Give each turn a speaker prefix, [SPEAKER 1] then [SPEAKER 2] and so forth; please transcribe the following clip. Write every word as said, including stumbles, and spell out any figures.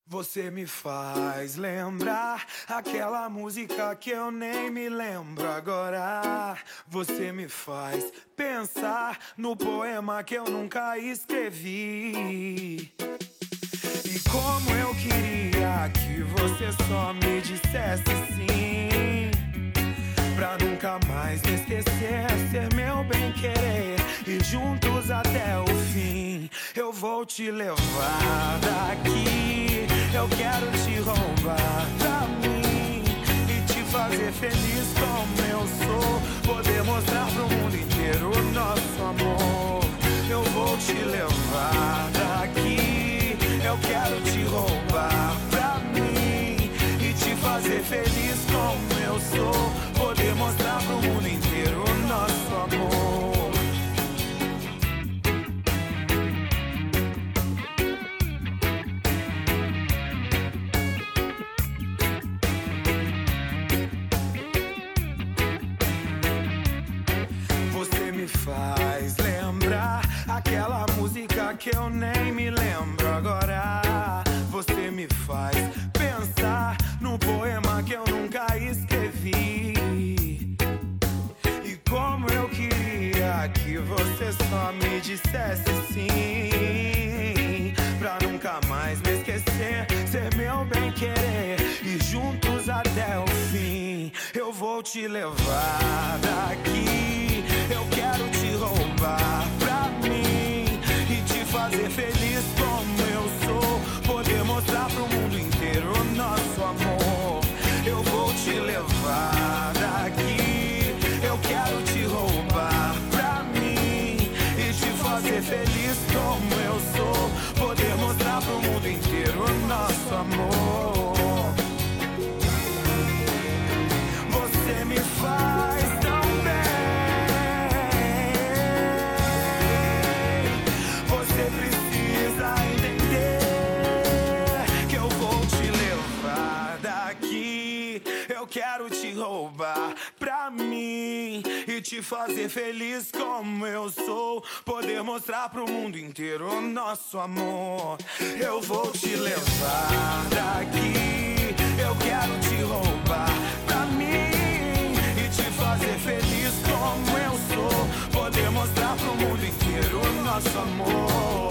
[SPEAKER 1] Você me faz lembrar aquela música que eu nem me lembro agora. Você me faz pensar no poema que eu nunca escrevi. E como eu queria que você só me dissesse sim, pra nunca mais me esquecer, ser meu bem-querer e juntos até o fim. Eu vou te levar daqui, eu quero te roubar pra mim e te fazer feliz como eu sou. Poder mostrar pro mundo inteiro o nosso amor. Eu vou te levar daqui, eu quero te roubar pra mim e te fazer feliz como eu sou. Poder mostrar pro mundo inteiro o nosso amor. Você me faz lembrar aquela música que eu nem me lembro agora. Você me faz pensar no poema que eu nunca escrevi. E como eu queria que você só me dissesse sim, pra nunca mais me esquecer, ser meu bem-querer e juntos até o fim. Eu vou te levar daqui, eu quero te roubar pra mim e te fazer feliz como eu sou. Poder mostrar pro mundo inteiro o nosso amor. Eu vou te levar daqui, eu quero te roubar pra mim e te fazer feliz como eu sou. Poder mostrar pro mundo inteiro o nosso amor. Você me faz tão bem, você precisa entender que eu vou te levar daqui, eu quero te roubar pra mim e te fazer feliz como eu sou. Poder mostrar pro mundo inteiro o nosso amor. Eu vou te levar daqui, eu quero te roubar pra mim e te fazer feliz como eu sou. Poder mostrar pro mundo inteiro o nosso amor.